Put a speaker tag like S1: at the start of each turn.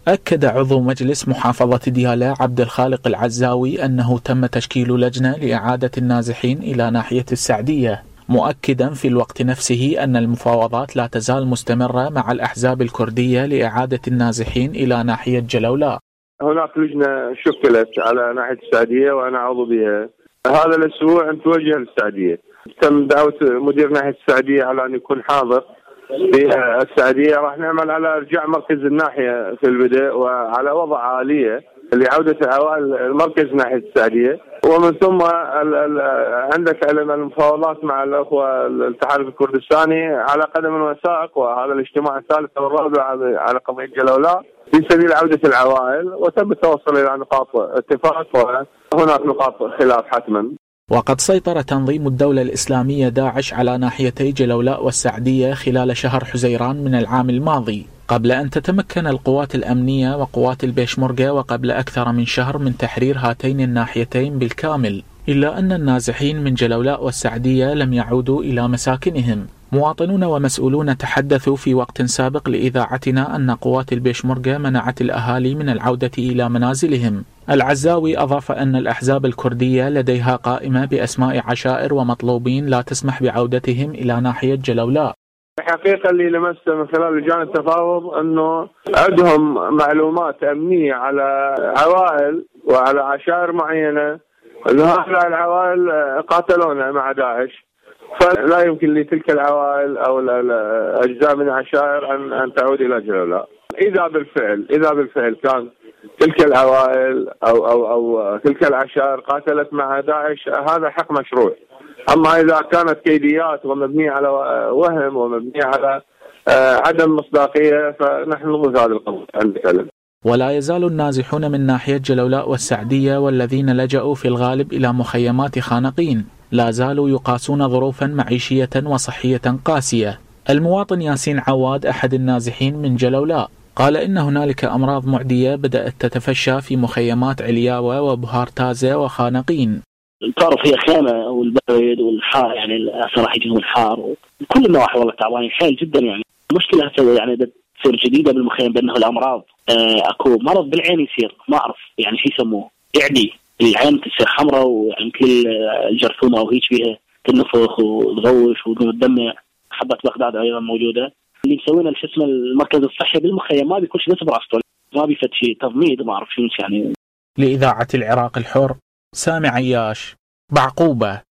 S1: أكد عضو مجلس محافظة ديالى عبد الخالق العزاوي أنه تم تشكيل لجنة لإعادة النازحين إلى ناحية السعدية، مؤكدا في الوقت نفسه أن المفاوضات لا تزال مستمرة مع الأحزاب الكردية لإعادة النازحين إلى ناحية جلولاء.
S2: هناك لجنة شكلت على ناحية السعدية وأنا عضو بها. هذا الأسبوع نتوجه للسعدية. تم دعوة مدير ناحية السعدية على أن يكون حاضر في السعدية. راح نعمل على إرجاع مركز الناحية في البدء وعلى وضع آلية لعودة عوائل المركز ناحية السعدية، ومن ثم عندك علم المفاوضات مع الأخوة التحالف الكردستاني على قدم وساق، وهذا الاجتماع الثالث والرابع على قضية جلولاء في سبيل عودة العوائل، وتم التوصل إلى نقاط اتفاق وهناك نقاط خلاف حتما.
S1: وقد سيطر تنظيم الدولة الإسلامية داعش على ناحيتي جلولاء والسعدية خلال شهر حزيران من العام الماضي، قبل أن تتمكن القوات الأمنية وقوات البيشمركة وقبل أكثر من شهر من تحرير هاتين الناحيتين بالكامل، إلا أن النازحين من جلولاء والسعدية لم يعودوا إلى مساكنهم. مواطنون ومسؤولون تحدثوا في وقت سابق لإذاعتنا أن قوات البيشمركة منعت الأهالي من العودة إلى منازلهم. العزاوي أضاف أن الأحزاب الكردية لديها قائمة بأسماء عشائر ومطلوبين لا تسمح بعودتهم إلى ناحية جلولاء.
S2: الحقيقة اللي لمسته من خلال لجان التفاوض أنه عندهم معلومات أمنية على عوائل وعلى عشائر معينة، أن هؤلاء العوائل قاتلونا مع داعش، فلا يمكن لتلك العوائل أو الأجزاء من العشائر أن تعود إلى جلولاء. إذا بالفعل كان تلك العوائل أو تلك العشائر قاتلت مع داعش، هذا حق مشروع. أما إذا كانت كيديات ومبنية على وهم ومبنية على عدم مصداقية فنحن ضد هذا القضية عندنا.
S1: ولا يزال النازحون من ناحية جلولاء والسعدية والذين لجأوا في الغالب إلى مخيمات خانقين لا زالوا يقاسون ظروفا معيشية وصحية قاسية. المواطن ياسين عواد أحد النازحين من جلولاء قال إن هنالك أمراض معدية بدأت تتفشى في مخيمات علياوة وبهارتازة وخانقين.
S3: تعرف هي خيمة والبرد والحار، يعني صراحة يجيهم الحار وكل النواحي والله تعبانين حيل جدا. يعني المشكلة يعني تصير جديدة بالمخيم بأنه الأمراض أكو مرض بالعين يصير ما أعرف يعني شو يسموه يعدي العين تصير حمراء ويعني كل الجرثومة وهيك فيها تنفخ وتغوش وتدمع. حبة بغداد أيضا موجودة. اللي مسوينا شو اسمه المركز الصحي بالمخيم ما بيكون شيء بس براسته، ما بيفت شيء تضميد ما أعرف شو يعني.
S1: لإذاعة العراق الحر، سامي عياش، بعقوبة.